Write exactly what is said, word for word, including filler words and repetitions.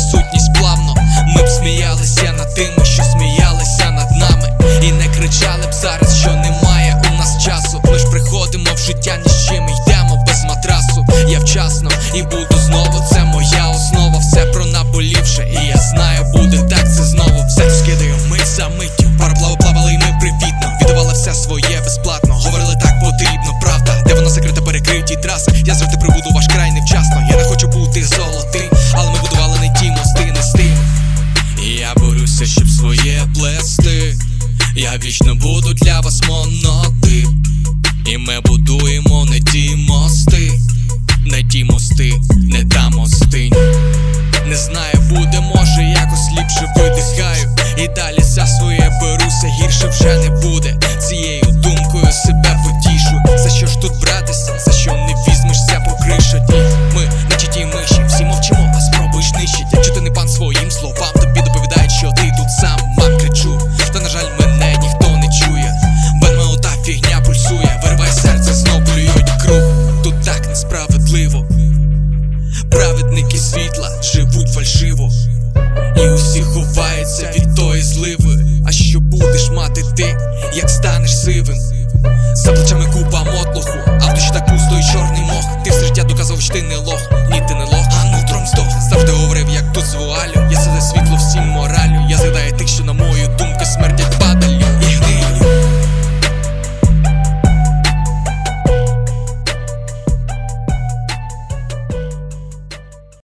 сутність плавно. Ми б сміялися над тими, що сміялися над нами, і не кричали б зараз, що немає у нас часу. Ми ж приходимо в життя ні з чим, йдемо без матрасу. Я вчасно і буду знову, це моя основа. Все про наболівше, і я знаю, буде так, це знову все скидаю мить за миттю. Пароплави плавали і ми привітно віддавали все своє безплатно. Говорили, так потрібно, правда, де воно закрита, перекриті траси. Я завжди прибуду ваш край невчасно. Я не хочу бути золотим, але ми будували не ті мости, не з тим. І я борюся, щоб своє плести. Я вічно буду для вас монотип. І ми будуємо не ті мости, не ті мости, не та мостинь. Не знаю, буде, може, якось ліпше видихаю. І далі за своє беруся, гірше вже не буде. Цією думкою себе потішу. За що ж тут братися, за що не візьмешся по кришать? Ні, ми не ті ті миші, всі мовчимо, а спробуєш нищить. Якщо ти не пан своїм словам, тобі доповідають, що ти тут сам. Мам, кричу, та на жаль мене ніхто не чує. Вельми ота фігня пульсує, виривай серце, знов плюють круг. Тут так несправедливо. Праведники світла живуть фальшиво, і усі ховаються від